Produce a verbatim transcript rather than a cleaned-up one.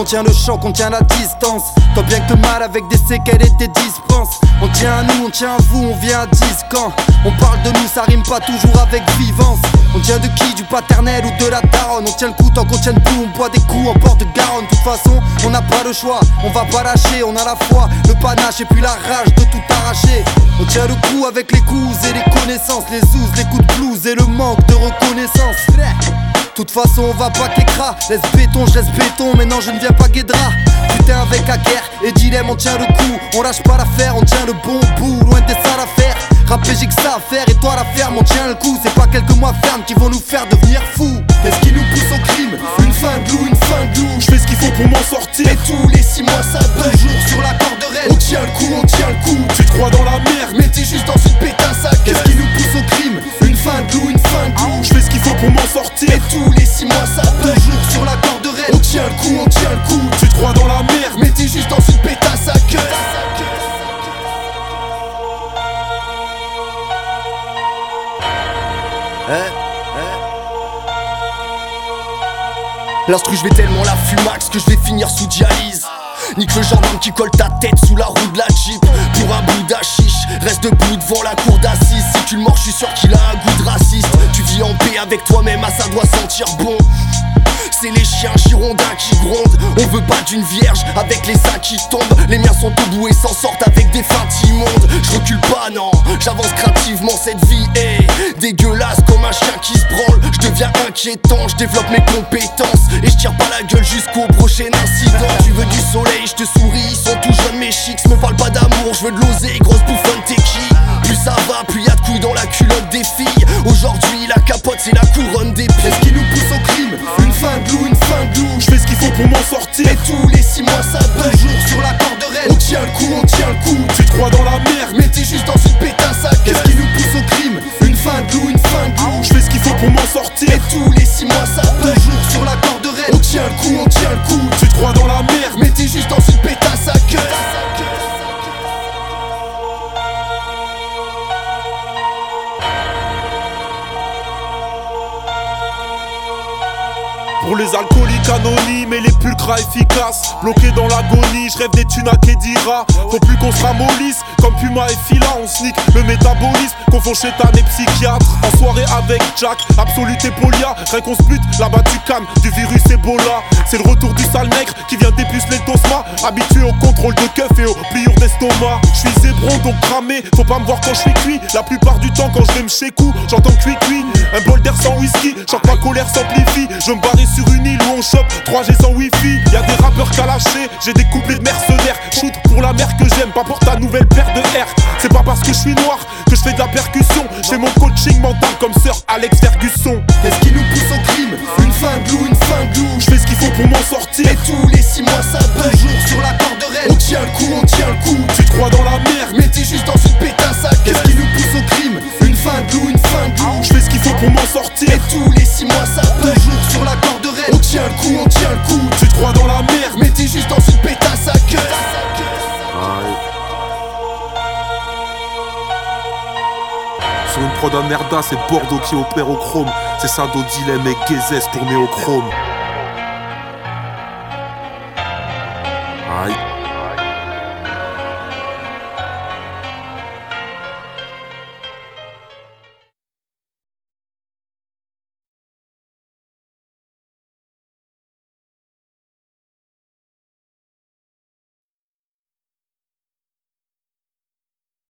tient le choc, on tient la distance. Tant bien que mal avec des séquelles et des dispenses. On tient à nous, on tient à vous, on vient à dix camps. On parle de nous, ça rime pas toujours avec vivance. On tient de qui, du paternel ou de la daronne. On tient le coup tant qu'on tient debout, on boit des coups en port de Garonne. De toute façon, on n'a pas le choix, on va pas lâcher. On a la foi, le panache et puis la rage de tout arracher. On tient le coup avec les coups et les connaissances, les ouzes, les coups de blues et le manque de reconnaissance. De toute façon on va pas qu'écra. Laisse béton, je reste béton, mais non je ne viens pas guédra. Putain avec la guerre et dilemme on tient le coup. On lâche pas l'affaire, on tient le bon bout. Loin des sales affaires, rapper j'ai que ça à faire. Et toi la ferme on tient le coup. C'est pas quelques mois fermes qui vont nous faire devenir fous. Qu'est-ce qui nous pousse au crime? Une fin de loup, une fin de loup. Je fais ce qu'il faut pour m'en sortir. Et tous les six mois ça toujours sur la corde raide. On tient le coup, on tient le coup. Tu te crois dans la merde, mais t'es juste dans une pétasse à gueule. Qu'est-ce qui nous pousse au crime? Une fin de loup, une fin de loup. Je fais ce qu'il faut pour m'en sortir. Et tous les six mois ça toujours sur la corde raide. On tient le coup, on tient le coup. Tu te crois dans la merde, mais t'es juste dans une pétasse à gueule. Eh, eh. L'instru je vais tellement la fumax que je vais finir sous dialyse. Nique le gendarme qui colle ta tête sous la roue de la Jeep. Pour un bout d'hachiche, reste debout devant la cour d'assises. Si tu le mords, je suis sûr qu'il a un goût de raciste. Tu vis en paix avec toi-même, ah ça doit sentir bon. C'est les chiens girondins qui grondent. On veut pas d'une vierge avec les seins qui tombent. Les miens sont debout et s'en sortent avec des feintes immondes. Je recule pas non, j'avance craintivement. Cette vie est dégueulasse comme un chien qui se branle. Je deviens inquiétant, je développe mes compétences. Et je tire pas la gueule jusqu'au prochain incident. Tu veux du soleil, je te souris, ils sont tout jeunes mes chics. Me parle pas d'amour, je veux de l'oseille, grosse bouffonne t'es qui? Plus ça va, plus y'a de couilles dans la culotte des filles. Aujourd'hui la capote c'est la couronne des pieds. Qu'est-ce qui nous pousse au crime? Une fin de loup, une fin de loup. Je fais ce qu'il faut pour m'en sortir. Et tous les six mois ça toujours sur la corde raide. On tient le coup, on tient le coup. Tu te crois dans la merde, mais t'es juste dans une pétasse à gueule. Qu'est-ce qui nous pousse au crime? Une fin de loup, une fin de loup. Je fais ce qu'il faut pour m'en sortir. Et tous les six mois ça toujours sur la corde raide. On tient le coup, on tient le coup. Tu te crois dans la merde, mais t'es juste dans une pétasse à gueule. Pour les alcooliques anonymes et les pulcras efficaces. Bloqués dans l'agonie, je rêve des thunes à Kedira. Faut plus qu'on se ramollisse, comme Puma et Fila. On sneak le métabolisme, confond chétan et psychiatre. En soirée avec Jack, Absolute et Polia. Rien qu'on se bute, là-bas tu calmes du virus Ebola. C'est le retour du sale nègre qui vient dépuceler le tosma. Habitué au contrôle de keuf et aux pliures d'estomac. Je suis zébron donc cramé, faut pas me voir quand je suis cuit. La plupart du temps quand je vais me chez coup, j'entends cuit-cuit. Un bol d'air sans whisky, chante ma colère s'amplifie. Je me barrer sur une île où on chope trois G sans wifi. Y'a des rappeurs qu'à lâcher, j'ai des couplets de mercenaires. Shoot pour la mère que j'aime, pas pour ta nouvelle paire de R. C'est pas parce que je suis noir que je fais de la percussion. J'ai mon coaching mental comme Sir Alex Ferguson. Qu'est-ce qui nous pousse au crime? Une fin de loup, une fin de loup. Je fais ce qu'il faut pour m'en sortir. Et tous les six mois ça toujours sur la corde raide. On tient le coup, on tient le coup. Tu te crois dans la merde, mais t'es juste dans une pétasse à gueule. Qu'est-ce qui nous pousse au crime? Une fin de loup, une fin de loup. Je fais ce qu'il faut pour m'en sortir. Et tous les six mois ça toujours sur la corde raide. On tient le coup, on tient le coup. Tu te crois dans la merde, mais t'es juste dans une pétasse à gueule. Sur une prod à merda, c'est Bordeaux qui opère au chrome. C'est Sado Dilemme et Gezes tourné au chrome. Aïe.